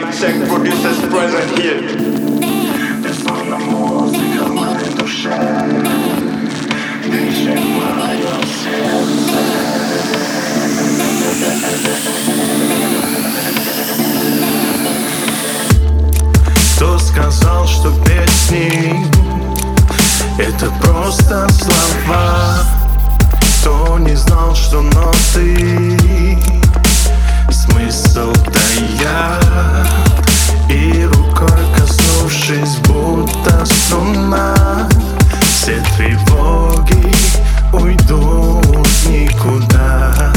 Mic check, producers present here. Безумно музыка в моей душе, дышит мое сердце. Кто сказал, что песни — это просто слова? Кто не знал, что ноты смысл таят? И рукой коснувшись, будто струна, все тревоги уйдут никуда.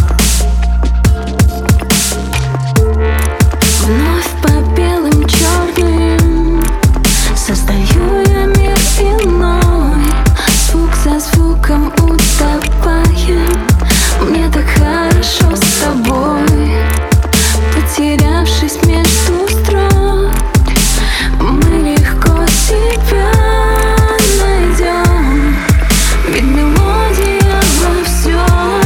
Вновь по белым черным создаю я мир иной. Звук за звуком утопаем. Мне так хорошо с тобой, потерявшись между строк, мы легко себя найдем, ведь мелодия во всем.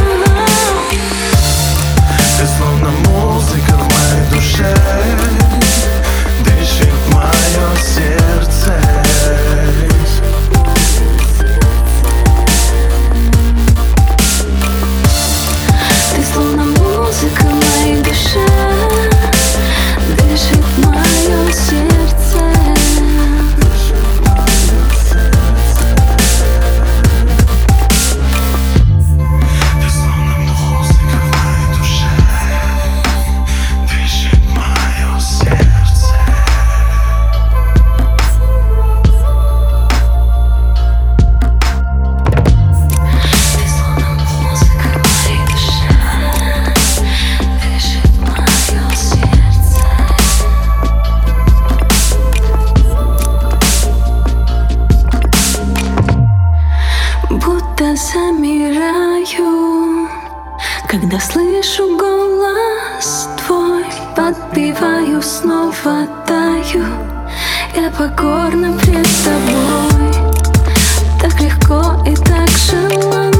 Ты словно музыка в моей душе, дышит мое сердце. Ты словно музыка в моей душе, дышит мое сердце. Ты словно музыка в моей душе, дышит мое сердце. Ты словно музыка в моей душе, дышит мое сердце. Будто замираю, когда слышу голос твой. Подпеваю, снова таю, я покорна пред тобой. Так легко и так желанно